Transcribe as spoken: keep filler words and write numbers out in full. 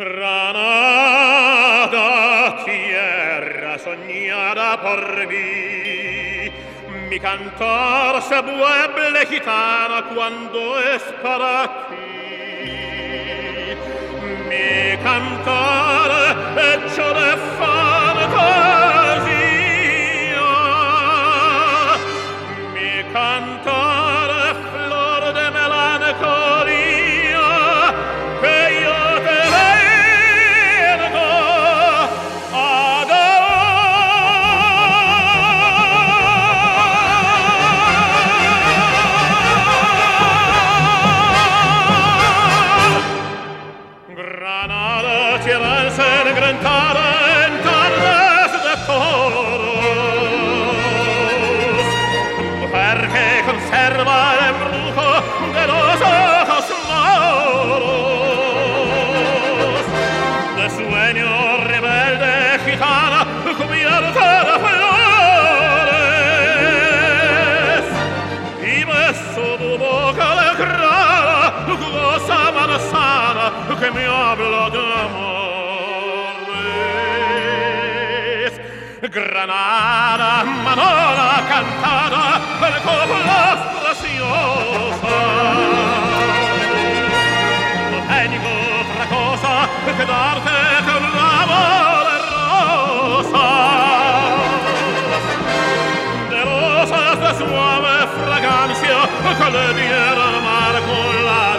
Granada, tierra soñada por mí, mi cantar se vuelve gitana cuando es para aquí. Mi cantar hecho de fantasía, mi cantar flor de melancolía, que yo te vengo a dar. Granada, tierra ensangrentada en tardes de toros, mujer que conserva el embrujo de los ojos moros, de sueño rebelde gitana cubierta de flores, y beso tu boca de grana, cosa manzana que me habla de amores. Granada, Manona cantada de coplas preciosas, no tengo otra cosa que darte que un amor de rosas, de rosas de suave fragancia que le dieron mar con la